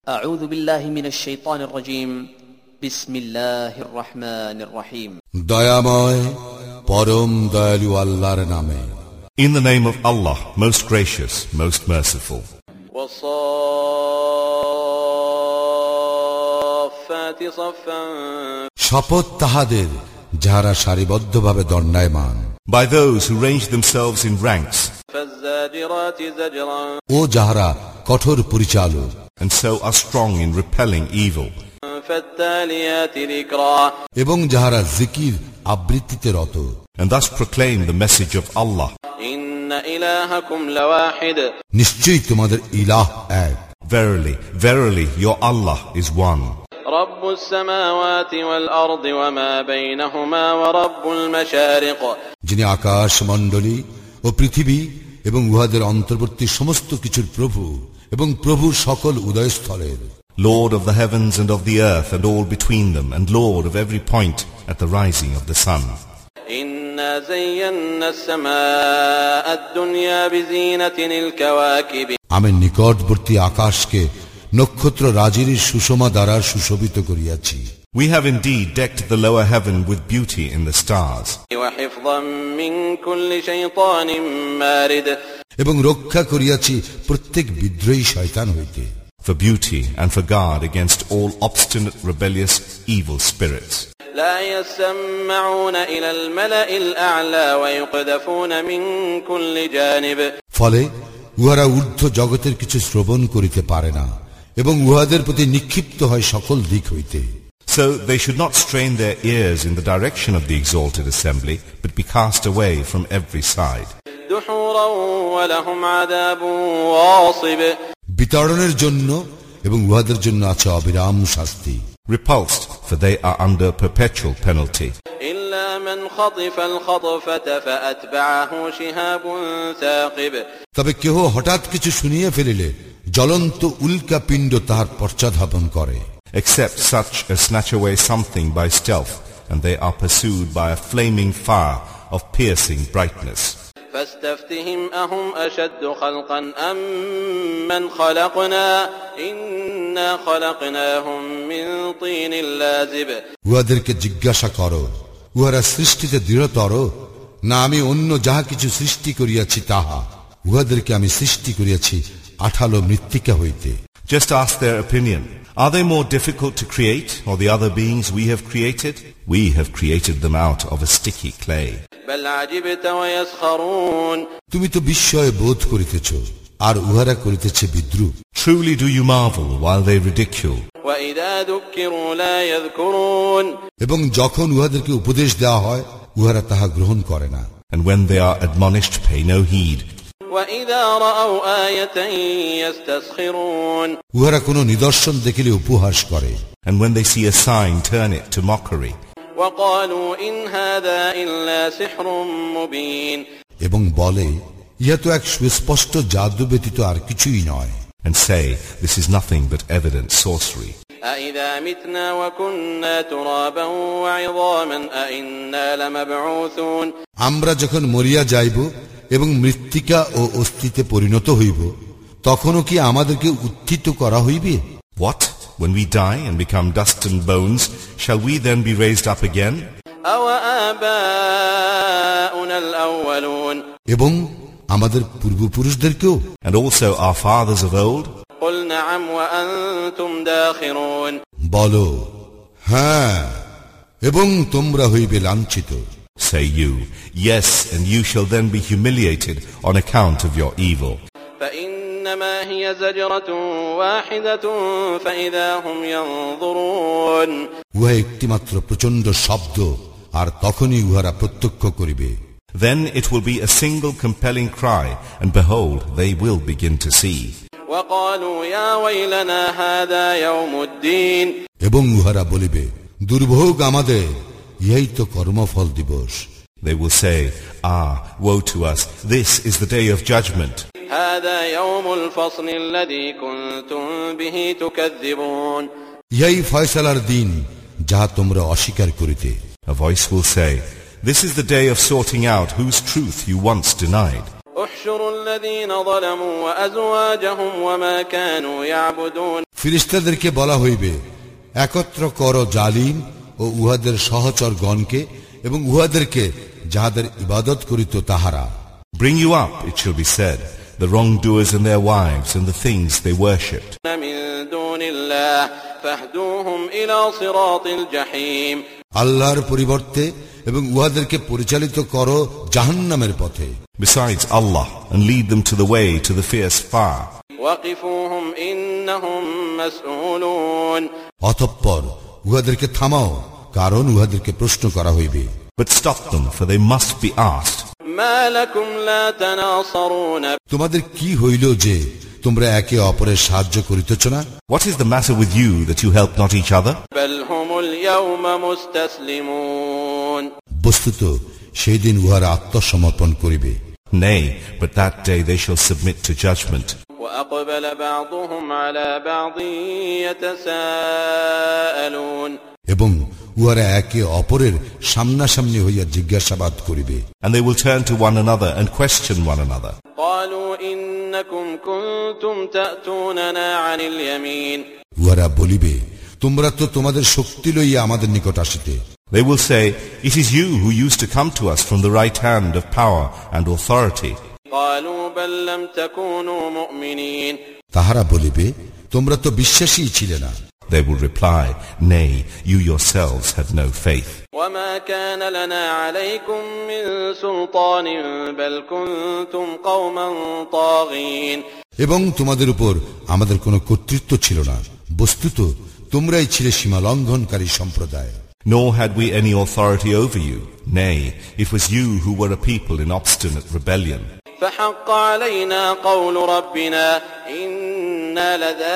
أعوذ بالله من الشيطان الرجيم بسم الله الرحمن الرحيم দয়াময় পরম দয়ালু আল্লাহর নামে In the name of Allah, most gracious, most merciful. والصافات صفا শপথ তাহাদের যাহারা সারিবদ্ধভাবে দণ্ডায়মান, By those who range themselves in ranks فالزاجرات زجرا ও যাহারা কঠোর পরিচালক, and so are strong in repelling evil. فالتاليات ذكرا এবং যাহারা জিকির আবৃত্তিতে রত, And thus proclaim the message of Allah. إن إلهكم لواحد নিশ্চয়ই তোমাদের ইলাহ এক, Verily, verily, your Allah is one. رب السماوات والأرض وما بينهما ورب المشارق যিনি আকাশ মণ্ডলী ও পৃথিবী এবং উহাদের অন্তর্বর্তী সমস্ত কিছুর প্রভু এবং প্রভু সকল উদয়স্থলের, Lord of the heavens and of the earth and all between them, and Lord of every point at the rising of the sun. إنا زينا السماء الدنيا بزينة الكواكب আমি নিকটবর্তী আকাশকে নক্ষত্র রাজির সুষমা দ্বারা সুশোভিত করিয়াছি। We have indeed decked the lower heaven with beauty in the stars, وحفظا من كل شيطان مارد এবং রক্ষা করিয়াছি প্রত্যেক বিদ্রোহী শয়তান হইতে, for beauty and for guard against all obstinate, rebellious, evil spirits. لا يسمعون إلى الملأ الأعلى ويقذفون من كل جانب ফলে উহারা ঊর্ধ্ব জগতের কিছু শ্রবণ করিতে পারে না এবং উহাদের প্রতি নিক্ষিপ্ত হয় সকল দিক হইতে। So they should not strain their ears in the direction of the exalted assembly, but be cast away from every side. دحورا ولهم عذاب واصب বিতাড়নের জন্য এবং উহাদের জন্য আছে অবিরাম শাস্তি। Repulsed, for they are under perpetual penalty. إلا من خطف الخطفة فأتبعه شهاب ثاقب তবে কেহ হঠাৎ কিছু শুনিয়া ফেলিলে জ্বলন্ত উল্কা পিণ্ড তাহার পশ্চাদ্ধাবন করে, Except such as snatch away something by stealth, and they are pursued by a flaming fire of piercing brightness. فاستفتهم أهم أشد خلقا أم من خلقنا إنا خلقناهم من طين لازب উহাদেরকে জিজ্ঞাসা করো, উহারা সৃষ্টিতে দৃঢ়তর না আমি অন্য যাহা কিছু সৃষ্টি করিয়াছি তাহা? উহাদেরকে আমি সৃষ্টি করিয়াছি আঠালো মৃত্তিকা হইতে। Just ask their opinion. Are they more difficult to create, or the other beings we have created? We have created them out of a sticky clay. بل عجبت ويسخرون তুমি তো বিস্ময় বোধ করিতেছ, আর উহারা করিতেছে বিদ্রুপ। Truly do you marvel while they ridicule. وإذا ذكروا لا يذكرون এবং যখন উহাদেরকে উপদেশ দেওয়া হয় উহারা তাহা গ্রহণ করে না, And when they are admonished, pay no heed. وإذا رأوا آية يستسخرون উহারা কোনো নিদর্শন দেখিলে উপহাস করে, And when they see a sign, turn it to mockery. وقالوا إن هذا إلا سحر مبين এবং বলে ইহা তো এক সুস্পষ্ট জাদু ব্যতীত আর কিছুই নয়, And say, this is nothing but evident sorcery. أإذا متنا وكنا ترابا وعظاما أإنا لمبعوثون আমরা যখন মরিয়া যাইব এবং মৃত্তিকা ও অস্থিতে পরিণত হইব, তখনও কি আমাদেরকে উত্থিত করা হইবে? What? When we die and become dust and bones, shall we then be raised up again? أوآباؤنا الأولون এবং আমাদের পূর্বপুরুষদেরকেও? And also our fathers of old? قل نعم وأنتم داخرون বলো হ্যাঁ, এবং তোমরা হইবে লাঞ্ছিত। Say you, yes, and you shall then be humiliated on account of your evil. فإنما هي زجرة واحدة فإذا هم ينظرون উহা একটিমাত্র প্রচণ্ড শব্দ, আর তখনই উহারা প্রত্যক্ষ করিবে। Then it will be a single compelling cry, and behold, they will begin to see. وقالوا يا ويلنا هذا يوم الدين এবং উহারা বলিবে দুর্ভোগ আমাদের, ইহাই তো কর্মফল দিবস। They will say, woe to us, this is the day of judgment. هذا يوم الفصل الذي كنتم به تكذبون ইহাই ফয়সালার দিন যাহা তোমরা অস্বীকার করিতে। A voice will say, this is the day of sorting out whose truth you once denied. احشروا الذين ظلموا وأزواجهم وما كانوا يعبدون ফিরিস্তাদেরকে বলা হইবে, একত্র কর জালিম ও উহাদের সহচরগণকে এবং উহাদেরকে যাহাদের ইবাদত করিত তাহারা। Bring you up, it shall be said, the wrongdoers and their wives and the things they worshipped. من دون الله فاهدوهم إلى صراط الجحيم. আল্লাহর পরিবর্তে এবং উহাদেরকে পরিচালিত করো জাহান্নামের পথে। Besides Allah, and lead them to the way to the fierce fire. وقفوهم إنهم مسؤولون. অতঃপর উহাদেরকে থামাও, কারণ উহাদেরকে প্রশ্ন করা হইবে। But stop them, for they must be asked. ما لكم لا تناصرون. তোমাদের কি হইল যে তোমরা একে অপরের সাহায্য করিতেছ না? What is the matter with you that you help not each other? بل هم اليوم مستسلمون. বস্তুত সেই দিন উহারা আত্মসমর্পণ করিবে। Nay, but that day they shall submit to judgment. وأقبل بعضهم على بعض يتساءلون. এবং উহারা একে অপরের সামনাসামনি হইয়া জিজ্ঞাসাবাদ করিবে। And they will turn to one another and question one another. قالوا إنكم كنتم تأتوننا عن اليمين. উহারা বলিবে, তোমরা তো তোমাদের শক্তি লইয়া আমাদের নিকট আসিতে। They will say, it is you who used to come to us from the right hand of power and authority. قالوا بل لم تكونوا مؤمنين. তাহারা বলিবে, তোমরা তো বিশ্বাসী ছিলে না। They will reply, nay, you yourselves had no faith. وما كان لنا عليكم من سلطان بل كنتم قوما طاغين. এবং তোমাদের উপর আমাদের কোনো কর্তৃত্ব ছিল না, বস্তুত তোমরাই ছিলে সীমা লঙ্ঘনকারী সম্প্রদায়। Nor had we any authority over you. Nay, it was you who were a people in obstinate rebellion. فحق علينا قول ربنا إنا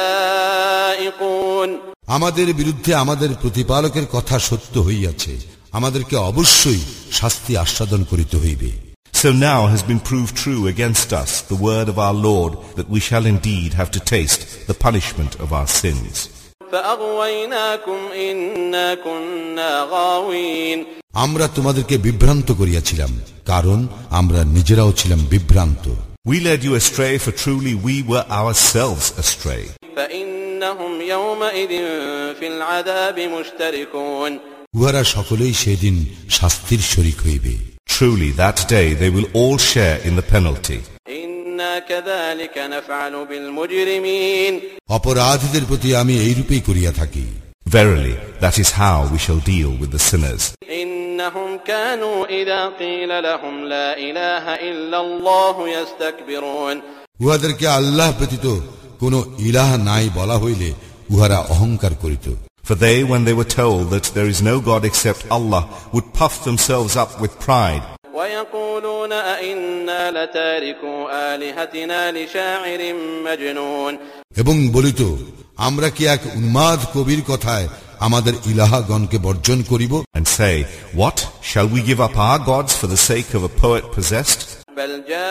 لذائقون. আমাদের বিরুদ্ধে আমাদের প্রতিপালকের কথা সত্য হইয়াছে, আমাদেরকে অবশ্যই শাস্তি আস্বাদন করিতে হইবে। So now has been proved true against us the word of our Lord that we shall indeed have to taste the punishment of our sins. فأغويناكم إنا كنا غاوين. আমরা তোমাদেরকে বিভ্রান্ত করিয়াছিলাম, কারণ আমরা নিজেরাও ছিলাম বিভ্রান্ত। We led you astray, for truly we were ourselves astray. فإنهم يومئذ في العذاب مشتركون. উহারা সকলেই সেদিন শাস্তির শরীক হইবে। Truly that day they will all share in the penalty. إنا كذلك نفعل بالمجرمين. অপরাধীদের প্রতি আমি এইরূপেই করিয়া থাকি। Verily, that is how we shall deal with the sinners. إنهم كانوا إذا قيل لهم لا إله إلا الله يستكبرون. উহাদেরকে আল্লাহ ব্যতীত কোন ইলাহ নাই বলা হইলে উহারা অহংকার করিত। For they, when they were told that there is no God except Allah, would puff themselves up with pride. ويقولون أئنا لتاركو آلهتنا لشاعر مجنون. এবং বলিত, আমরা কি এক উন্মাদ কবির কথায় আমাদের ইলাহগণকে বর্জন করিব? And say, what? Shall we give up our gods for the sake of a poet possessed? بل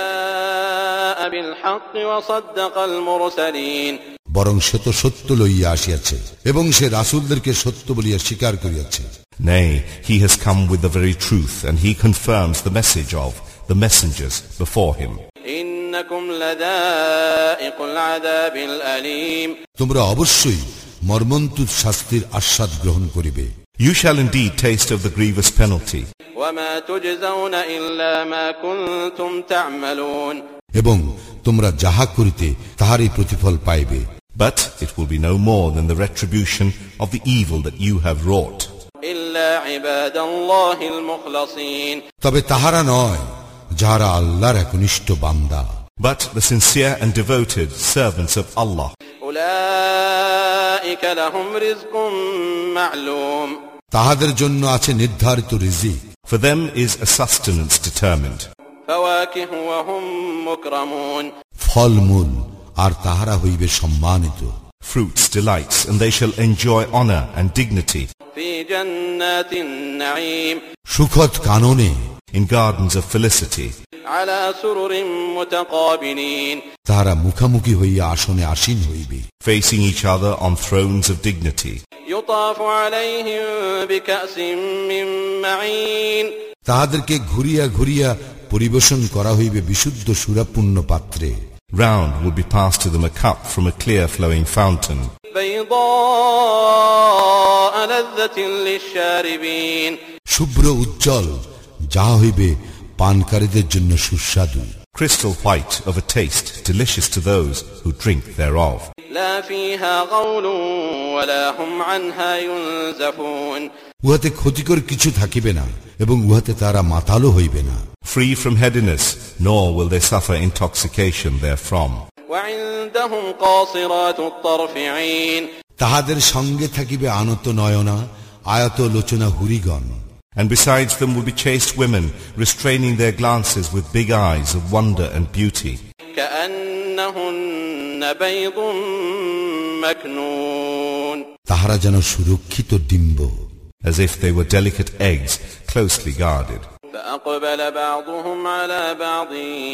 جاء بالحق وصدق المرسلين. বরং সে তো সত্য লইয়া আসিয়াছে এবং সে রাসূলদেরকে সত্য বলিয়া স্বীকার করিয়াছে। Nay, he has come with the very truth, and he confirms the message of the messengers before him. إنكم لذائق العذاب الأليم. তোমরা অবশ্যই মর্মন্তুদ শাস্তির আস্বাদ গ্রহণ করিবে। You shall indeed taste of the grievous penalty. وما تجزون إلا ما كنتم تعملون. এবং তোমরা যাহা করিতে তাহারই প্রতিফল পাইবে। But it will be no more than the retribution of the evil that you have wrought. إلا عباد الله المخلصين. তবে তাহারা নয় যাহারা আল্লাহর একনিষ্ঠ বান্দা। But the sincere and devoted servants of Allah. أولئك لهم رزق معلوم. তাহাদের জন্য আছে নির্ধারিত রিজিক। For them is a sustenance determined. فواكه وهم مكرمون. ফলমূল আর তাহারা হইবে সম্মানিত। Fruits, delights, and they shall enjoy honor and dignity. في جنات النعيم. সুখদ কাননে, In gardens of felicity. على سرر متقابلين. তাহারা মুখামুখি হইয়া আসনে আসীন হইবে। Facing each other on thrones of dignity. يطاف عليهم بكأس من معين. তাহাদেরকে ঘুরিয়া ঘুরিয়া পরিবেশন করা হইবে বিশুদ্ধ সুরাপূর্ণ পাত্রে। Round would be passed to them a cup from a clear flowing fountain, بيضاء لذة للشاربين শুভ্র উজ্জ্বল, যা হইবে পানকারীদের জন্য সুস্বাদু, crystal white of a taste delicious to those who drink thereof. لا فيها غول ولا هم عنها ينزفون উহাতে ক্ষতিকর কিছু থাকিবে না এবং উহাতে তারা মাতালও হইবে না। Free from headiness, nor will they suffer intoxication therefrom. وعندهم قاصرات الطرف عين তাহাদের সঙ্গে থাকিবে আনত নয়না, আয়ত লোচনা হুরিগণ। And besides them will be chaste women, restraining their glances with big eyes of wonder and beauty. كأنهن بيض مكنون তাহারা যেন সুরক্ষিত Dimba, as if they were delicate eggs closely guarded. فأقبل بعضهم على بعض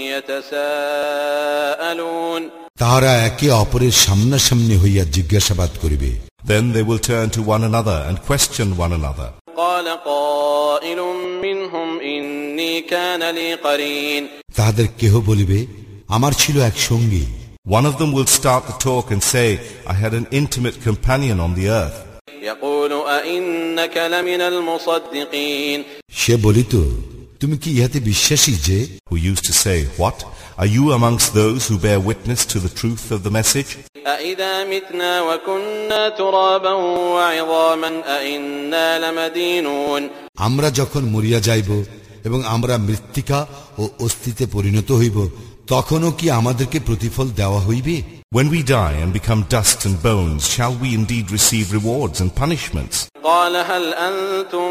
يتساءلون তাহারা একে অপরের সামনাসামনি হইয়া জিজ্ঞাসাবাদ করিবে। Then they will turn to one another and question one another. قال قائل منهم إني كان لي قرين তাহাদের কেহ বলিবে, আমার ছিল এক সঙ্গী। One of them will start the talk and say, I had an intimate companion on the earth. يقول أئنك لمن المصدقين সে বলিত, তুমি কি ইহাতে বিশ্বাসী যে? Who used to say, What? Are you amongst those who bear witness to the truth of the message? أئذا متنا وكنا ترابا وعظاما أئنا لمدينون আমরা যখন মরিয়া যাইব এবং আমরা মৃত্তিকা ও অস্থিতে পরিণত হইব, তখনও কি আমাদেরকে প্রতিফল দেওয়া হইবে? When we die and become dust and bones, shall we indeed receive rewards and punishments? قال هل أنتم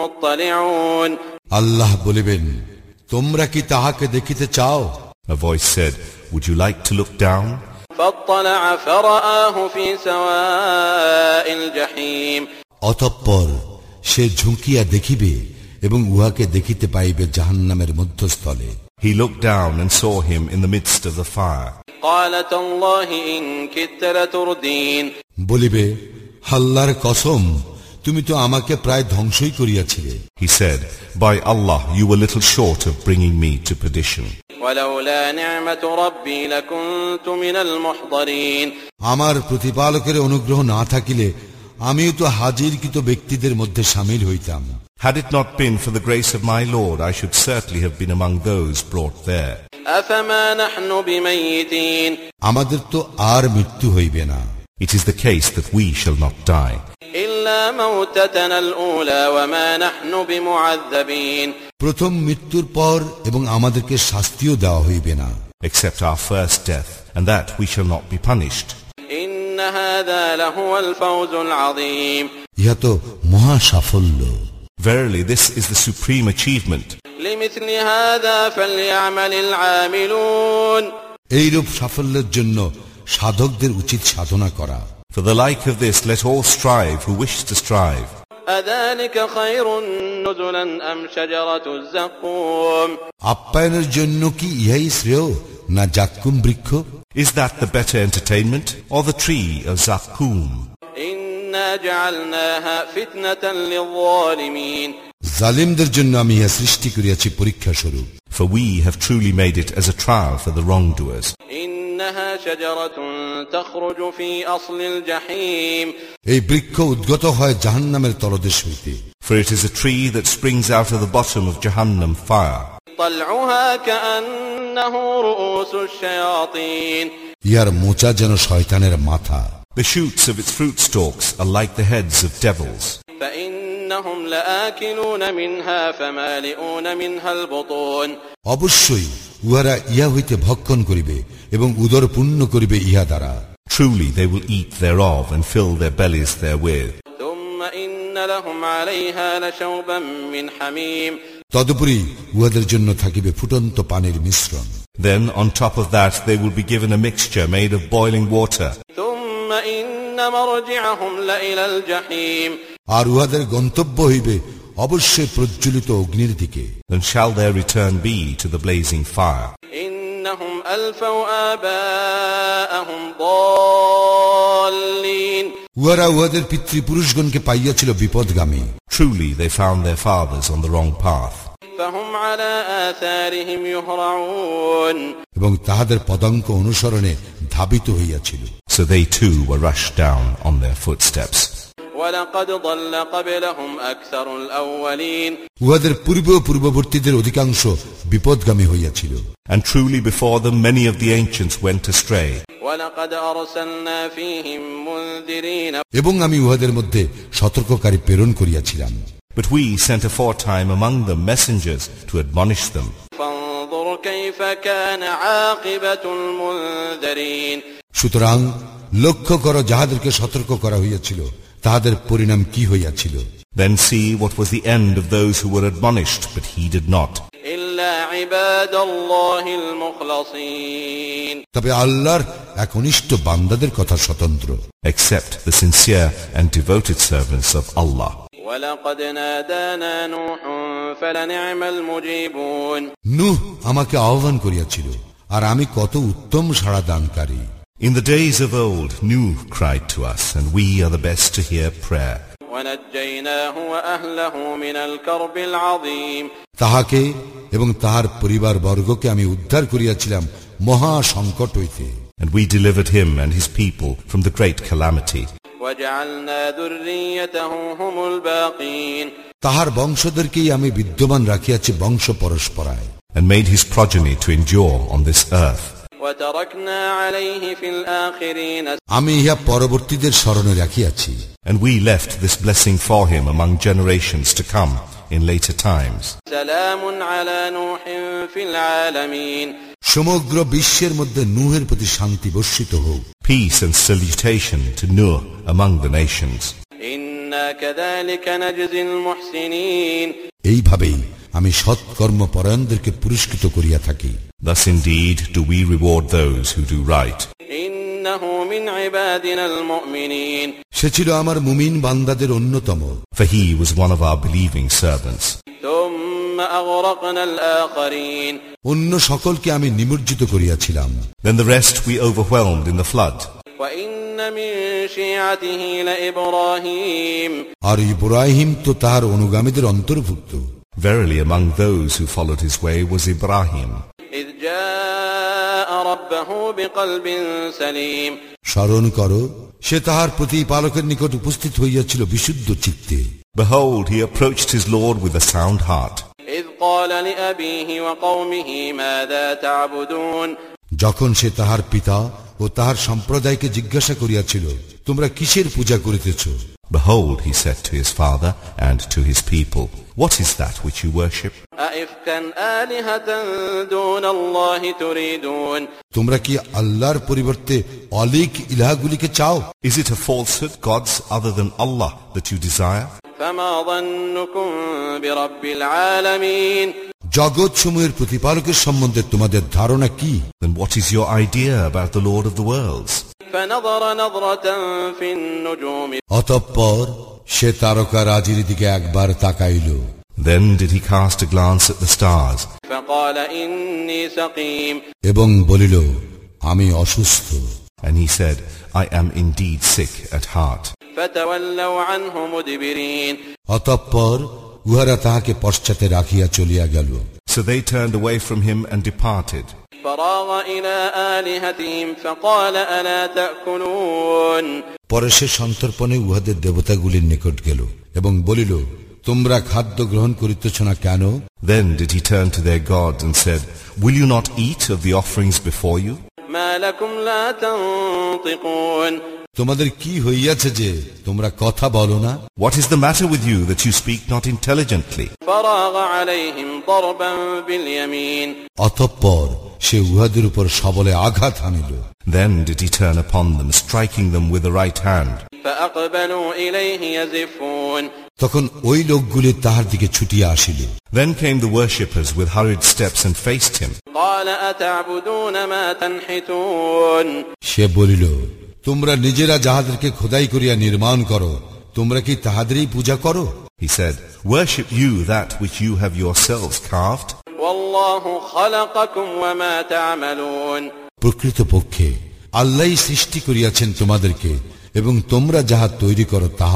مطلعون আল্লাহ বলিবেন, তোমরা কি তাহাকে দেখিতে চাও? A voice said, Would you like to look down? فاطلع فرآه في سواء الجحيم অতঃপর সে ঝুঁকিয়া দেখিবে এবং উহাকে দেখিতে পাইবে জাহান্নামের মধ্যস্থলে। He looked down and saw him in the midst of the fire. قال تالله إن كدت لتردين বলিবে, আল্লাহর কসম, তুমি তো আমাকে প্রায় ধ্বংসই করিয়াছিলে। He said, By Allah, you were little short of bringing me to perdition. ولولا نعمة ربي لكنت من المحضرين আমার প্রতিপালকের অনুগ্রহ না থাকিলে আমিও তো হাজিরকৃত ব্যক্তিদের মধ্যে শামিল হইতাম। Had it not been for the grace of my Lord, I should certainly have been among those brought there. أفما نحن بميتين আমাদের তো আর মৃত্যু হইবে না। It is the case that we shall not die, إلا موتتنا الأولى وما نحن بمعذبين প্রথম মৃত্যুর পর এবং আমাদেরকে শাস্তিও দেওয়া হইবে না, except our first death, and that we shall not be punished. إن هذا لهو الفوز العظيم ইহা তো মহা সাফল্য। Verily, this is the supreme achievement. لمثل هذا فليعمل العاملون এইরূপ সাফল্যের জন্য সাধকদের উচিত সাধনা করা। For the like of this, let all strive who wish to strive. أذلك خير نزلا أم شجرة الزقوم আপ্যায়নের জন্য কি ইহাই শ্রেয় না জাক্কুম বৃক্ষ? Is that the better entertainment, or the tree of Zaqqum? إنا جعلناها فتنة للظالمين জালিমদের জন্য আমি ইহা সৃষ্টি করিয়াছি পরীক্ষা স্বরূপ। For we have truly made it as a trial for the wrongdoers. إنها شجرة تخرج في أصل الجحيم এই বৃক্ষ উদ্গত হয় জাহান্নামের তলদেশ হইতে। For it is a tree that springs out of the bottom of Jahannam fire. طلعها كأنه رؤوس الشياطين ইহার মোচা যেন শয়তানের মাথা। The shoots of its fruit stalks are like the heads of devils. فإنهم لآكلون منها فمالئون منها البطون অবশ্যই উহারা ইহা হইতে ভক্ষণ করিবে এবং উদর পূর্ণ করিবে ইহা দ্বারা। Truly they will eat thereof and fill their bellies therewith. ثم إن لهم عليها لشوبا من حميم তদুপরি উহাদের জন্য থাকিবে ফুটন্ত পানির মিশ্রণ। Then on top of that they will be given a mixture made of boiling water. ثم إن مرجعهم لإلى الجحيم আর উহাদের গন্তব্য হইবে অবশ্যই প্রজ্বলিত অগ্নির দিকে। Then shall their return be to the blazing fire. إنهم ألفوا آباءهم ضالين উহারা উহাদের পিতৃপুরুষগণকে পাইয়াছিল বিপদগামী। Truly they found their fathers on the wrong path. فهم على آثارهم يهرعون এবং তাহাদের পদাঙ্ক অনুসরণে ধাবিত হইয়াছিল। So they too were rushed down on their footsteps. ولقد ضل قبلهم أكثر الأولين উহাদের পূর্ববর্তীদের অধিকাংশ বিপদগামী হইয়াছিল। And truly before them many of the ancients went astray. ولقد أرسلنا فيهم منذرين এবং আমি উহাদের মধ্যে সতর্ককারী প্রেরণ করিয়াছিলাম। But we sent aforetime among them messengers to admonish them. فانظر كيف كان عاقبة المنذرين সুতরাং লক্ষ্য করো, যাহাদেরকে সতর্ক করা হইয়াছিল তাহাদের পরিণাম কি হইয়াছিল। Then see what was the end of those who were admonished, but heeded not. إلا عباد الله المخلصين তবে আল্লাহর একনিষ্ঠ বান্দাদের কথা স্বতন্ত্র, Except the sincere and devoted servants of Allah. ولقد نادانا نوح فلنعم المجيبون নূহ আমাকে আহ্বান করিয়াছিল, আর আমি কত উত্তম সাড়া দানকারী। In the days of old, Nuh cried to us, and we are the best to hear prayer. ونجيناه وأهله من الكرب العظيم তাহাকে এবং তাহার পরিবার বর্গকে আমি উদ্ধার করিয়াছিলাম মহা সংকট হইতে। And we delivered him and his people from the great calamity. وجعلنا ذريته هم الباقين তাহার বংশধরকেই আমি বিদ্যমান রাখিয়াছি বংশ পরস্পরায়, And made his progeny to endure on this earth. وتركنا عليه في الآخرين আমি ইহা পরবর্তীদের স্মরণে রাখিয়াছি। And we left this blessing for him among generations to come in later times. سلام على نوح في العالمين সমগ্র বিশ্বের মধ্যে নূহের প্রতি শান্তি বর্ষিত হোক। Peace and salutation to Nuh among the nations. إنا كذلك نجزي المحسنين এইভাবেই আমি সৎকর্মপরায়ণদেরকে পুরস্কৃত করিয়া থাকি। Thus indeed do we reward those who do right. إنه من عبادنا المؤمنين সে ছিল আমার মুমিন বান্দাদের অন্যতম। For he was one of our believing servants. ثم أغرقنا الآخرين অন্য সকলকে আমি নিমজ্জিত করিয়াছিলাম। Then the rest we overwhelmed in the flood. وإن من شيعته لإبراهيم আর ইব্রাহিম তো তাহার অনুগামীদের অন্তর্ভুক্ত। Verily among those who followed his way was Ibrahim. إذ جاء ربه بقلب سليم স্মরণ করো, সে তাহার প্রতিপালকের নিকট উপস্থিত হইয়াছিল বিশুদ্ধ চিত্তে। Behold, he approached his Lord with a sound heart. إذ قال لأبيه وقومه ماذا تعبدون যখন সে তাহার পিতা ও তাহার সম্প্রদায়কে জিজ্ঞাসা করিয়াছিল, তোমরা কিসের পূজা করিতেছ? Behold, he said to his father and to his people, what is that which you worship? أئفكا آلهة دون الله تريدون তোমরা কি আল্লাহর পরিবর্তে অলিক ইলাহগুলিকে চাও? Is it a falsehood, gods other than Allah, that you desire? فما ظنكم برب العالمين জগৎ সমূহের প্রতিপালকের সম্বন্ধে তোমাদের ধারণা কি? Then what is your idea about the Lord of the worlds? فنظر نظرة في النجوم অতঃপর সে তারকা রাজির দিকে একবার তাকাইল। Then did he cast a glance at the stars, فقال إني سقيم এবং বলিল, আমি অসুস্থ। and he said, I am indeed sick at heart. فتولوا عنه مدبرين অতঃপর উহারা তাহাকে পশ্চাতে রাখিয়া চলিয়া গেল। So they turned away from him and departed. فراغ إلى آلهتهم فقال ألا تأكلون পরে সে সন্তর্পণে উহাদের দেবতাগুলির নিকট গেল এবং বলিল, তোমরা খাদ্য গ্রহণ করিতেছ না কেন? Then did he turn to their gods and said, Will you not eat of the offerings before you? ما لكم لا تنطقون তোমাদের কি হইয়াছে যে তোমরা কথা বলো না? What is the matter with you that you speak not intelligently? فراغ عليهم ضربا باليمين অতঃপর সে উহাদের উপর সবলে আঘাত হানিল। Then did he turn upon them, striking them with the right hand. فأقبلوا إليه يزفون তখন ওই লোকগুলি তাহার দিকে ছুটিয়া আসিল। Then came the worshippers with hurried steps and faced him. قال أتعبدون ما تنحتون সে বলিল, তোমরা নিজেরা যাহাদেরকে খোদাই করিয়া নির্মাণ করো, তোমরা কি তাহাদেরই পূজা করো? He said, Worship you that which you have yourselves carved? والله خلقكم وما تعملون প্রকৃতপক্ষে আল্লাহই সৃষ্টি করিয়াছেন তোমাদেরকে, এবং তোমরা যাহা তৈরি করো তাহাও।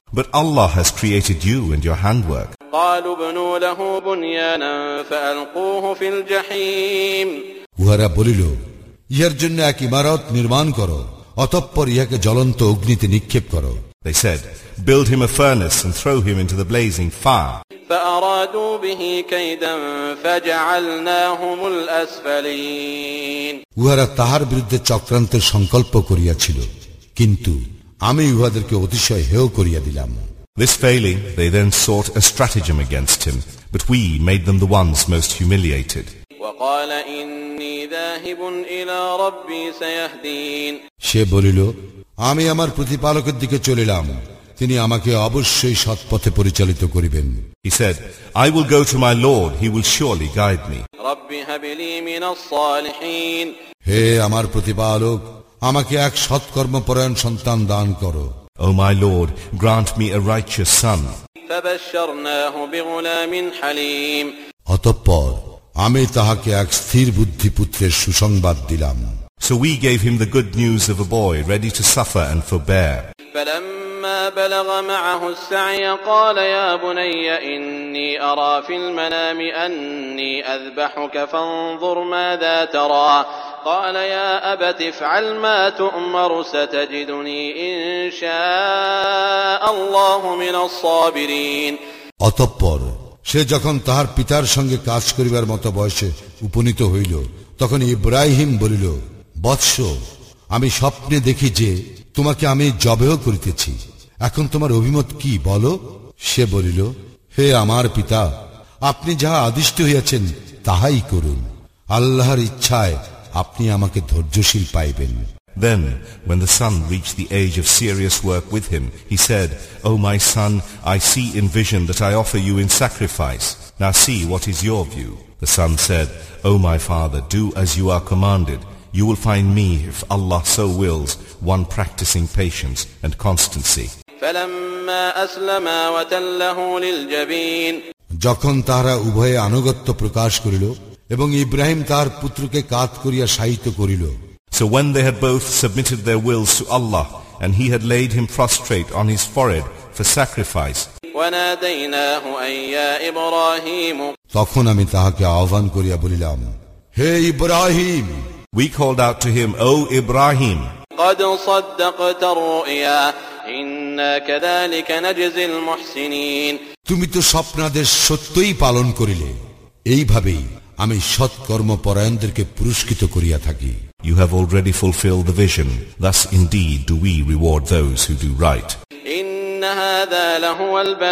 But Allah has created you and your handwork. قالوا ابنوا له بنيانا فألقوه في الجحيم. উহারা বলিল, ইহার জন্য এক ইমারত নির্মাণ করো, অতঃপর ইহাকে জ্বলন্ত অগ্নিতে নিক্ষেপ করো। They said, build him a furnace and throw him into the blazing fire. فأرادوا به كيدا فجعلناهم الأسفلين. উহারা তাহার বিরুদ্ধে চক্রান্তের সংকল্প করিয়াছিল, কিন্তু আমি উহাদেরকে অতিশয় হেয় করিয়া দিলাম। This failing, they then sought a stratagem against him, but we made them the ones most humiliated. وقال إني ذاهب إلى ربي سيهدين. সে বলিল, আমি আমার প্রতিপালকের দিকে চলিলাম, তিনি আমাকে অবশ্যই সৎপথে পরিচালিত করিবেন। He said, I will go to my Lord, he will surely guide me. رب هب لي من الصالحين. হে আমার প্রতিপালক, আমাকে এক সৎকর্মপরায়ণ সন্তান দান করো। O my Lord, grant me a righteous son. فبشرناه بغلام حليم. অতঃপর আমি তাহাকে এক স্থির বুদ্ধি পুত্রের সুসংবাদ দিলাম। So we gave him the good news of a boy ready to suffer and forbear. فلما بلغ معه السعي قال يا بني إني أرى في المنام أني أذبحك فانظر ماذا ترى قال يا أبت افعل ما تؤمر ستجدني إن شاء الله من الصابرين. অতঃপর সে যখন তাহার পিতার সঙ্গে কাজ করিবার মতো বয়সে উপনীত হইল, তখন ইব্রাহিম বলিল, বৎস, আমি স্বপ্নে দেখি যে তোমাকে আমি জবেহ করিতেছি, এখন তোমার অভিমত কি বলো? সে বলিল, হে আমার পিতা, আপনি যাহা আদিষ্ট হইয়াছেন তাহাই করুন, আল্লাহর ইচ্ছায় আপনি আমাকে ধৈর্যশীল পাইবেন। Then, when the son reached the age of serious work with him, he said, O my son, I see in vision that I offer you in sacrifice. Now see, what is your view? The son said, O my father, do as you are commanded. You will find me, if Allah so wills, one practicing patience and constancy. فلما أسلما وتله للجبين. যখন তাহারা উভয়ে আনুগত্য প্রকাশ করিল এবং ইব্রাহিম তাহার পুত্রকে কাত করিয়া শায়িত করিল, So when they had both submitted their wills to Allah, and he had laid him prostrate on his forehead for sacrifice, وناديناه أن يا إبراهيم. তখন আমি তাহাকে আহ্বান করিয়া বলিলাম, হে Ibrahim. we called out to him, O Ibrahim, قد صدقت الرؤيا إنا كذلك نجزي المحسنين. তুমি তো স্বপ্নাদেশ সত্যই পালন করিলে, এইভাবেই আমি সৎকর্মপরায়ণদেরকে পুরস্কৃত করিয়া থাকি। you have already fulfilled the vision. Thus indeed do we reward those who do right. إن هذا لهو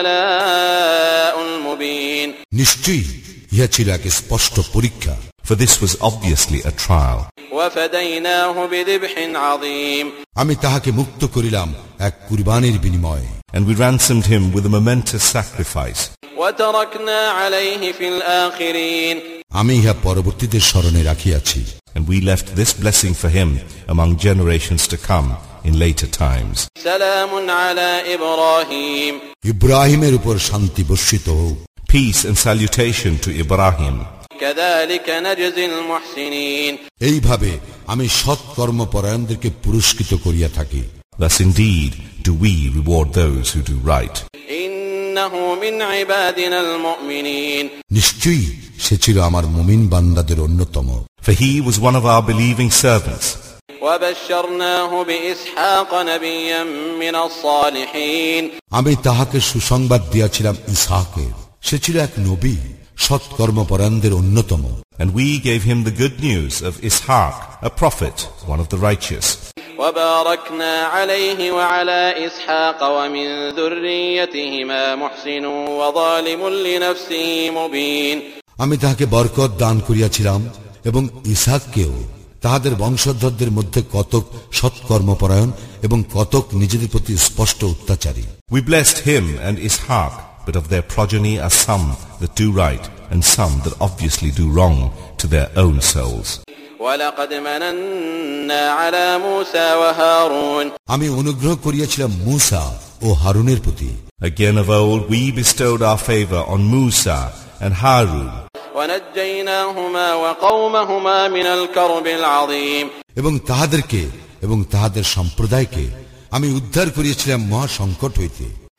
البلاء المبين. নিশ্চয়ই ইহা ছিল এক স্পষ্ট পরীক্ষা। For this was obviously a trial. وفديناه بذبح عظيم. আমি তাহাকে মুক্ত করিলাম এক কুরবানির বিনিময়ে। And we ransomed him with a momentous sacrifice. وتركنا عليه في الآخرين. আমি ইহা পরবর্তীদের স্মরণে রাখিয়াছি। And we left this blessing for him among generations to come in later times. سلام على إبراهيم. ইব্রাহিমের উপর শান্তি বর্ষিত হোক। Peace and salutation to Ibrahim. كذلك نجزي المحسنين. এইভাবে আমি সৎকর্মপরায়ণদেরকে পুরস্কৃত করিয়া থাকি। Thus indeed do we reward those who do right. إنه من عبادنا المؤمنين. নিশ্চয়ই সে ছিল আমার মুমিন বান্দাদের অন্যতম। For he was one of our believing servants. وبشرناه بإسحاق نبيا من الصالحين. আমি তাহাকে সুসংবাদ দিয়াছিলাম ইসহাকের, সে ছিল এক নবী, সৎকর্মপরায়ণদের অন্যতম। And we gave him the good news of Ishaq, a prophet, one of the righteous. وباركنا عليه وعلى إسحاق ومن ذريتهما محسن وظالم لنفسه مبين. আমি তাহাকে বরকত দান করিয়াছিলাম এবং ইসহাককেও, তাহাদের বংশধরদের মধ্যে কতক সৎকর্মপরায়ণ এবং কতক নিজেদের প্রতি স্পষ্ট অত্যাচারী। We blessed him and Ishaq, but of their progeny are some that do right and some that obviously do wrong to their own souls. وَلَقَدْ مَنَنَّا عَلَى مُوسَى وَهَارُونَ. আমি অনুগ্রহ করিয়াছিলাম মূসা ও হারুনের প্রতি। Again of old we bestowed our favor on Musa and Harun. وَنَجَّيْنَاهُمَا وَقَوْمَهُمَا مِنَ الْكَرْبِ الْعَظِيمِ. এবং তাহাদেরকে এবং তাহাদের সম্প্রদায়কে আমি উদ্ধার করিয়াছিলাম মহা সংকট হইতে।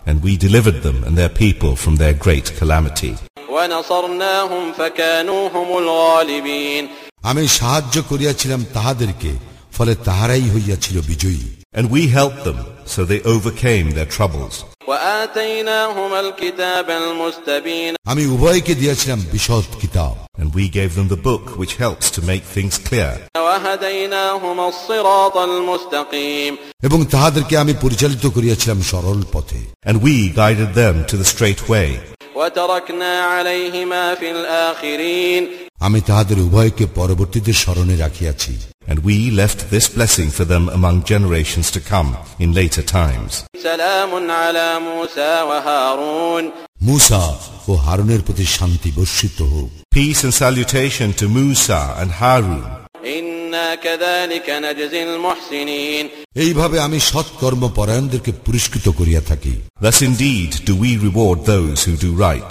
And we delivered them and their people from their great calamity. ونصرناهم فكانوا هم الغالبين. আমি সাহায্য করিয়াছিলাম তাহাদেরকে, ফলে তাহারাই হইয়াছিল বিজয়ী। And we helped them, so they overcame their troubles. وآتيناهم الكتاب المستبين. আমি উভয়কে দিয়েছিলাম বিশদ কিতাব। And we gave them the book which helps to make things clear. وهديناهم الصراط المستقيم. এবং তাহাদেরকে আমি পরিচালিত করিয়াছিলাম সরল পথে। And we guided them to the straight way. وتركنا عليهما في الآخرين. আমি তাহাদের উভয়কে পরবর্তীদের স্মরণে রাখিয়াছি। And we left this blessing for them among generations to come in later times. سلام على موسى وهارون. মুসা ও হারুনের প্রতি শান্তি বর্ষিত হোক। Peace and salutation to Musa and Harun. إنا كذلك نجزي المحسنين. এইভাবে আমি সৎকর্ম পরায়ণদেরকে পুরস্কৃত করিয়া থাকি। Thus indeed do we reward those who do right.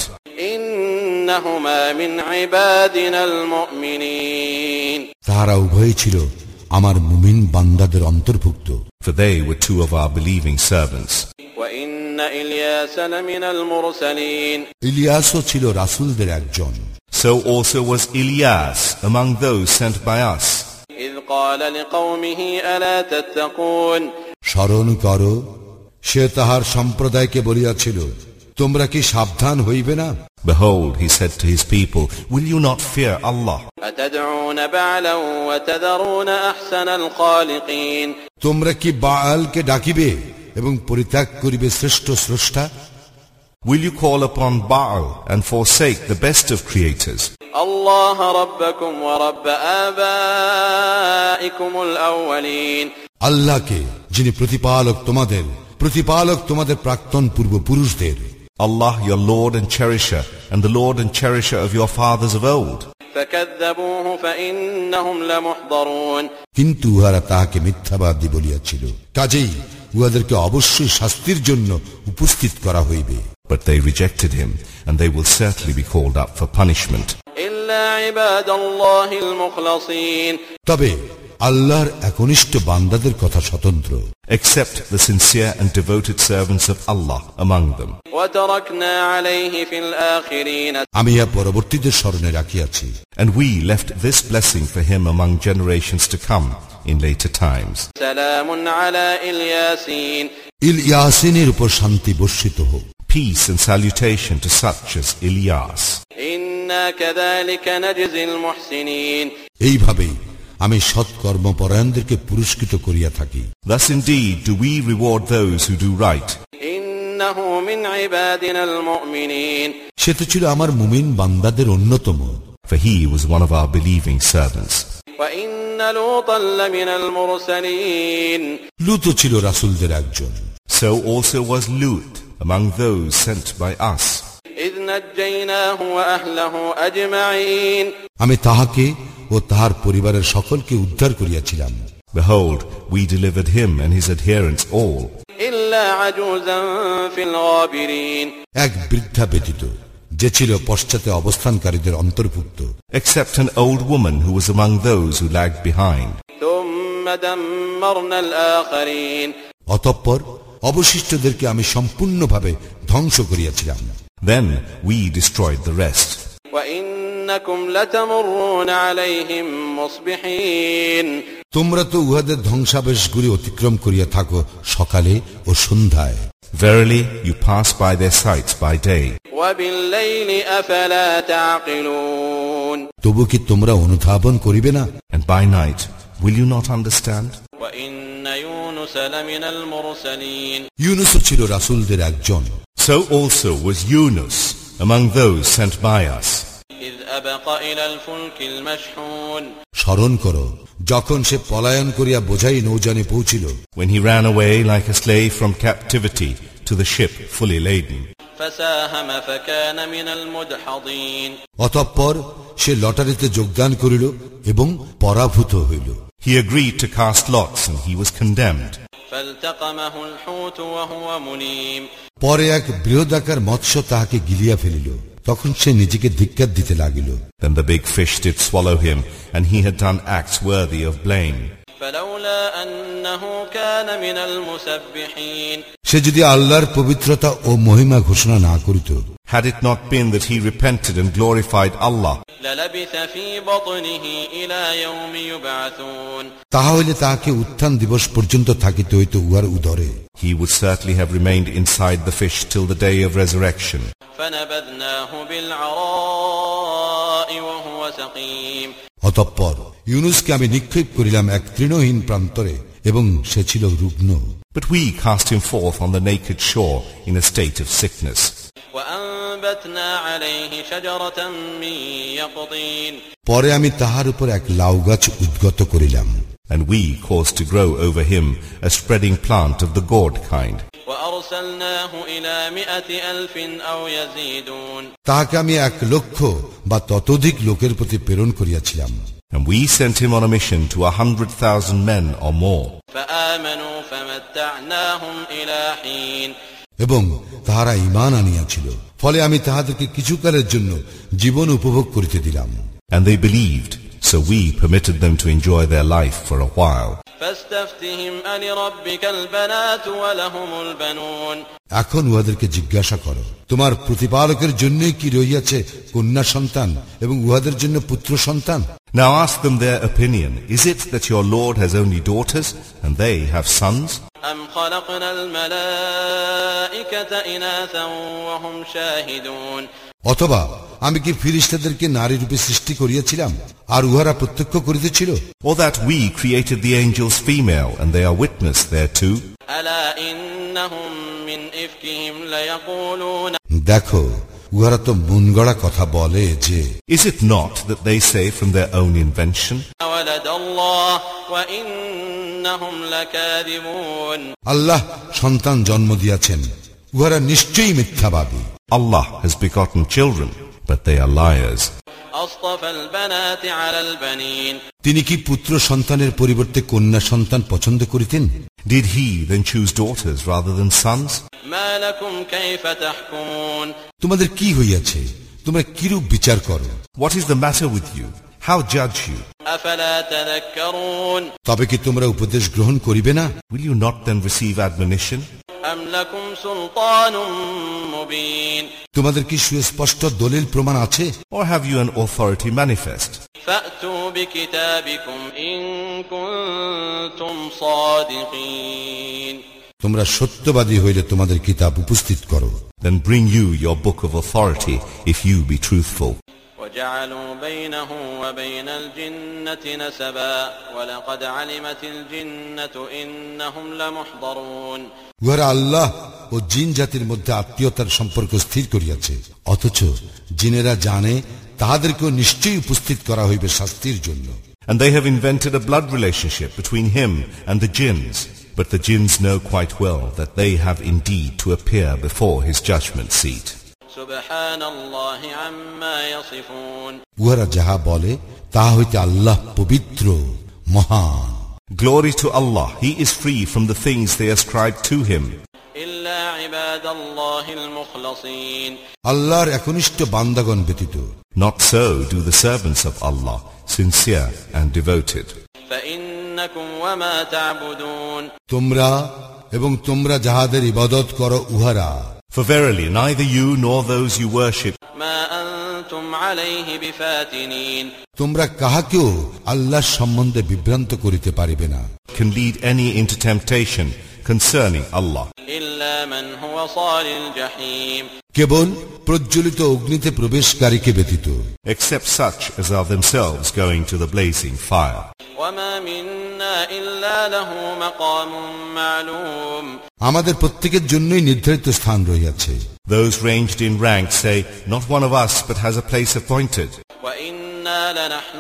إنهما من عبادنا المؤمنين. তাহারা উভয়ই ছিল আমার মুমিন বান্দাদের অন্তর্ভুক্ত। For they were two of our believing servants. وإن إلياس لمن المرسلين. ইলিয়াসও ছিল রাসূলদের একজন। So also was Ilyas among those sent by us. إذ قال لقومه ألا تتقون. স্মরণ করো, সে তাহার সম্প্রদায়কে বলিয়াছিল, তোমরা কি সাবধান হইবে না? Behold, he said to his people, will you not fear Allah? أتدعون بعلا وتذرون أحسن الخالقين. তোমরা কি বাআলকে ডাকিবে এবং পরিত্যাগ করিবে শ্রেষ্ঠ স্রষ্টা? Will you call upon Baal and forsake the best of creators? الله ربكم ورب آبائكم الأولين. আল্লাহকে, যিনি প্রতিপালক তোমাদের প্রাক্তন পূর্বপুরুষদের। Allah, your Lord and cherisher, and the Lord and cherisher of your fathers of old. فكذبوه فإنهم لمحضرون. কিন্তু উহারা তাহাকে মিথ্যাবাদী বলিয়াছিল, কাজেই উহাদেরকে অবশ্যই শাস্তির জন্য উপস্থিত করা হইবে। But they rejected him, and they will certainly be called up for punishment. إلا عباد الله المخلصين. তবে আল্লাহর একনিষ্ঠ বান্দাদের কথা স্বতন্ত্র। Except the sincere and devoted servants of Allah among them. وتركنا عليه في الآخرين. আমি ইহা পরবর্তীদের স্মরণে রাখিয়াছি। And we left this blessing for him among generations to come in later times. سلام على إلياسين. ইলিয়াসিনের উপর শান্তি বর্ষিত হোক। Peace and salutation to such as Ilyas. إنا كذلك نجزي المحسنين. এইভাবেই আমি সৎকর্ম পরায়ণদেরকে পুরস্কৃত করিয়া থাকি। Thus indeed do we reward those who do right. إنه من عبادنا المؤمنين. সে তো ছিল আমার মুমিন বান্দাদের অন্যতম। For he was one of our believing servants. وإن لوطا لمن المرسلين. লূত ছিল রাসূলদের একজন। So also was Lut among those sent by us. إذ نجيناه وأهله أجمعين. আমি তাহাকে ও তাহার পরিবারের সকলকে উদ্ধার করিয়াছিলাম। Behold, we delivered him and his adherents all. إلا عجوزا في الغابرين. এক বৃদ্ধা ব্যতীত, যে ছিল পশ্চাতে অবস্থানকারীদের অন্তর্ভুক্ত। Except an old woman who was among those who lagged behind. ثم دمرنا الآخرين. অতঃপর অবশিষ্টদেরকে আমি সম্পূর্ণভাবে ধ্বংস করিয়াছিলাম। Then we destroyed the rest. وإنكم لتمرون عليهم مصبحين. তোমরা তো উহাদের ধ্বংসাবেশগুলি অতিক্রম করিয়া থাকো সকালে ও সন্ধ্যায়। Verily, you pass by their sites by day. وبالليل أفلا تعقلون. তবু কি তোমরা অনুধাবন করিবে না? And by night, will you not understand? وإن يونس لمن المرسلين. ইউনুসও ছিল রাসূলদের একজন। So also was Yunus among those sent by us. إذ أبق إلى الفلك المشحون. স্মরণ করো, যখন সে পলায়ন করিয়া বোঝাই নৌযানে পৌঁছিল। When he ran away like a slave from captivity to the ship fully laden. فساهم فكان من المدحضين. অতঃপর সে লটারিতে যোগদান করিল এবং পরাভূত হইল। He agreed to cast lots and he was condemned. فالتقمه الحوت وهو مليم. পরে এক বৃহদাকার মৎস্য তাহাকে গিলিয়া ফেলিল। তখন সে নিজেকে ধিক্কার দিতে লাগিল। Then the big fish did swallow him, and he had done acts worthy of blame. فلولا أنه كان من المسبحين সে যদি আল্লাহর পবিত্রতা ও মহিমা ঘোষণা না করিত, had it not been that he repented and glorified Allah, للبث في بطنه إلى يوم يبعثون তাহা হইলে তাহাকে উত্থান দিবস পর্যন্ত থাকিতে হইত উহার উদরে। he would certainly have remained inside the fish till the day of resurrection. فنبذناه بالعراء وهو سقيم অতঃপর ইউনুসকে আমি নিক্ষেপ করিলাম এক তৃণহীন প্রান্তরে, এবং সে ছিল রুগ্ন। But we cast him forth on the naked shore in a state of sickness. وأنبتنا عليه شجرة من يقطين পরে আমি তাহার উপর এক লাউ গাছ উদ্গত করিলাম, And we caused to grow over him a spreading plant of the gourd kind. وأرسلناه إلى 100,000 أو يزيدون তাহাকে আমি 1,00,000 বা ততোধিক লোকের প্রতি প্রেরণ করিয়াছিলাম। And we sent him on a mission to 100,000 men or more. فآمنوا فمتعناهم إلى حين এবং তাহারা ঈমান আনিয়াছিল, ফলে আমি তাহাদেরকে কিছুকালের জন্য জীবন উপভোগ করিতে দিলাম। And they believed, so we permitted them to enjoy their life for a while. فاستفتهم ألربك البنات ولهم البنون এখন উহাদেরকে জিজ্ঞাসা করো, তোমার প্রতিপালকের জন্যই কি রহিয়াছে কন্যা সন্তান এবং উহাদের জন্য পুত্র সন্তান? Now ask them their opinion. Is it that your Lord has only daughters and they have sons? أم خلقنا الملائكة إناثا وهم شاهدون অথবা আমি কি ফিরিস্তাদেরকে নারী রূপে সৃষ্টি করিয়াছিলাম আর উহারা প্রত্যক্ষ করিতেছিল? Or that we created the angels female and they are witness thereto? ألا إنهم من إفكهم ليقولون দেখো, উহারা তো মনগড়া কথা বলে যে, Is it not that they say from their own invention? ولد الله وإنهم لكاذبون আল্লাহ সন্তান জন্ম দিয়াছেন, উহারা নিশ্চয়ই মিথ্যাবাদী। Allah has begotten children, but they are liars. أصطفى البنات على البنين তিনি কি পুত্র সন্তানের পরিবর্তে কন্যা সন্তান পছন্দ করিতেন? Did he then choose daughters rather than sons? ما لكم كيف تحكمون তোমাদের কি হইয়াছে? তোমরা কিরূপ বিচার করো? What is the matter with you? How judge you? أفلا تذكرون তবে কি তোমরা উপদেশ গ্রহণ করিবে না? Will you not then receive admonition? أم لكم سلطان مبين তোমাদের কি সুস্পষ্ট দলিল প্রমাণ আছে? Or have you an authority manifest? فأتوا بكتابكم إن كنتم صادقين তোমরা সত্যবাদী হইলে তোমাদের কিতাব উপস্থিত করো। Then bring you your book of authority if you be truthful. وجعلوا بينه وبين الجنة نسبا ولقد علمت الجنة إنهم لمحضرون উহারা আল্লাহ ও জিন জাতির মধ্যে আত্মীয়তার সম্পর্ক স্থির করিয়াছে, অথচ জিনেরা জানে তাহাদেরকেও নিশ্চয়ই উপস্থিত করা হইবে শাস্তির জন্য। And they have invented a blood relationship between him and the jinns, but the jinns know quite well that they have indeed to appear before his judgment seat. سبحان الله عما يصفون উহারা যাহা বলে তাহা হইতে আল্লাহ পবিত্র মহান। Glory to Allah, He is free from the things they ascribe to Him. إلا عباد الله المخلصين আল্লাহর একনিষ্ঠ বান্দাগণ ব্যতীত। Not so do the servants of Allah, sincere and devoted. فإنكم وما تعبدون তোমরা এবং তোমরা যাহাদের ইবাদত করো উহারা, For verily neither you nor those you worship ما أنتم عليه بفاتنين তোমরা কাহাকেও আল্লাহর সম্বন্ধে বিভ্রান্ত করিতে পারিবে না, can lead any into temptation concerning Allah, إلا من هو صال الجحيم কেবল প্রজ্বলিত অগ্নিতে প্রবেশকারীকে ব্যতীত, except such as are themselves going to the blazing fire. وما منا إلا له مقام معلوم আমাদের প্রত্যেকের জন্যই নির্ধারিত স্থান রহিয়াছে। Those ranged in rank say, Not one of us but has a place appointed. وإنا لنحن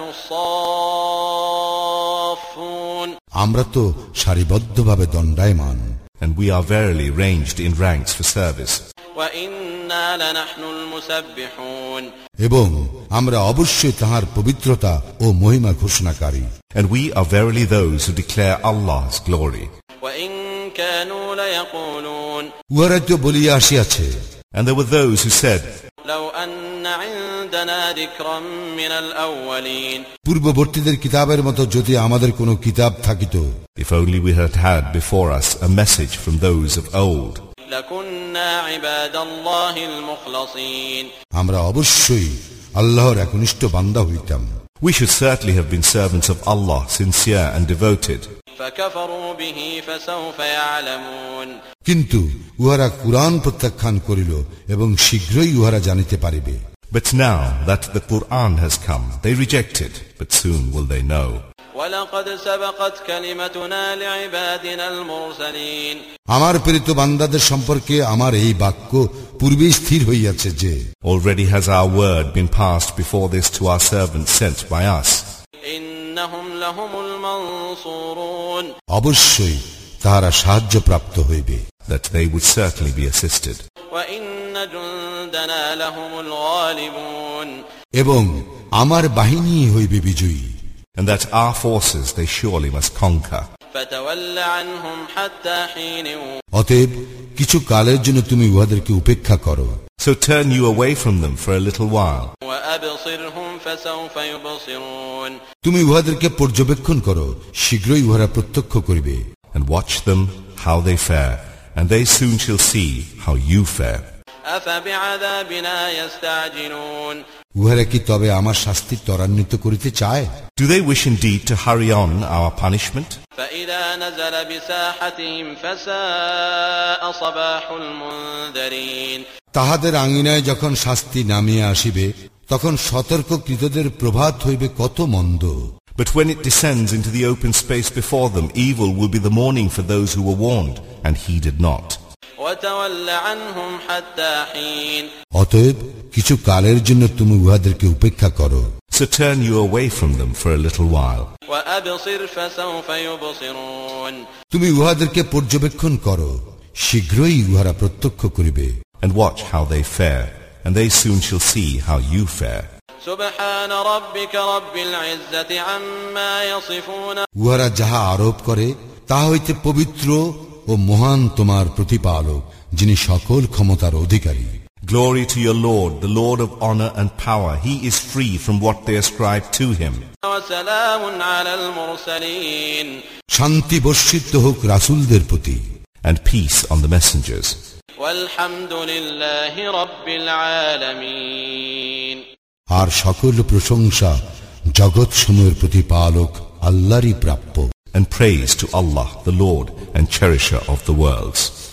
الصافون আমরা তো সারিবদ্ধভাবে দণ্ডায়মান, And we are verily ranged in ranks for service. وإنا لنحن المسبحون এবং আমরা অবশ্যই তাহার পবিত্রতা ও মহিমা ঘোষণাকারী। And we are verily those who declare Allah's glory. وإن كانوا ليقولون উহারা তো বলিয়া আসিয়াছে, And there were those who said, لو أن عند عندنا ذكرا من الأولين. পূর্ববর্তীদের কিতাবের মতো যদি আমাদের কোনো কিতাব থাকিত, If only we had had before us a message from those of old. لكنا عباد الله المخلصين. আমরা অবশ্যই আল্লাহর একনিষ্ঠ বান্দা হইতাম। We should certainly have been servants of Allah, sincere and devoted. فكفروا به فسوف يعلمون. কিন্তু উহারা কুরআন প্রত্যাখ্যান করিল এবং শীঘ্রই উহারা জানিতে পারিবে। But now that the Quran has come, they reject it, but soon will they know. وَلَقَدْ سَبَقَتْ كَلِمَتُنَا لِعِبَادِنَا الْمُرْسَلِينَ. আমার প্রেরিত বান্দাদের সম্পর্কে আমার এই বাক্য পূর্বেই স্থির হইয়াছে যে, Already has our word been passed before this to our servants sent by us. إِنَّهُمْ لَهُمُ الْمَنْصُورُونَ. অবশ্যই তাহারা সাহায্যপ্রাপ্ত হইবে, That they would certainly be assisted. وَإِنَّ جُنْدَنَا لَهُمُ الْغَالِبُونَ. এবং আমার বাহিনী হইবে বিজয়ী। And that our forces they surely must conquer. فَتَوَلَّ عَنْهُمْ حَتَّى حِينٍ. অতএব কিছু কালের জন্য তুমি উহাদেরকে উপেক্ষা করো। So turn you away from them for a little while. وَأَبْصِرْهُمْ فَسَوْفَ يُبْصِرُونَ. তুমি উহাদেরকে পর্যবেক্ষণ করো, শীঘ্রই উহারা প্রত্যক্ষ করিবে। And watch them how they fare, and they soon shall see how you fare. أَفَبِعَذَابِنَا يَسْتَعْجِلُونَ. উহারা কি তবে আমার শাস্তি ত্বরান্বিত করিতে চায়? Do they wish indeed to hurry on our punishment? فَإِذَا نَزَلَ بِسَاحَتِهِمْ فَسَاءَ صَبَاحُ الْمُنذَرِينَ. তাহাদের আঙিনায় যখন শাস্তি নামিয়া আসিবে, তখন সতর্ককৃতদের প্রভাত হইবে কত মন্দ। But when it descends into the open space before them, evil will be the morning for those who were warned and heeded not. وَتَوَلَّ عَنْهُمْ حَتَّى حِينٍ. অতএব কিছু কালের জন্য তুমি উহাদেরকে উপেক্ষা করো। So turn you away from them for a little while. وَأَبْصِرْ فَسَوْفَ يُبْصِرُونَ. তুমি উহাদেরকে পর্যবেক্ষণ করো, শীঘ্রই উহারা প্রত্যক্ষ করিবে। And watch how they fare, and they soon shall see how you fare. سبحان ربك رب العزة عما يصفون. উহারা যাহা আরোপ করে তাহা হইতে পবিত্র ও মহান তোমার প্রতিপালক, যিনি সকল ক্ষমতার অধিকারী। Glory to your Lord, the Lord of honor and power. He is free from what they ascribe to him. وسلام على المرسلين. শান্তি বর্ষিত হোক রাসূলদের প্রতি, And peace on the messengers. والحمد لله رب العالمين. আর সকল প্রশংসা জগৎ সমূহের প্রতিপালক আল্লাহরই প্রাপ্য। And praise to Allah, the Lord and cherisher of the worlds.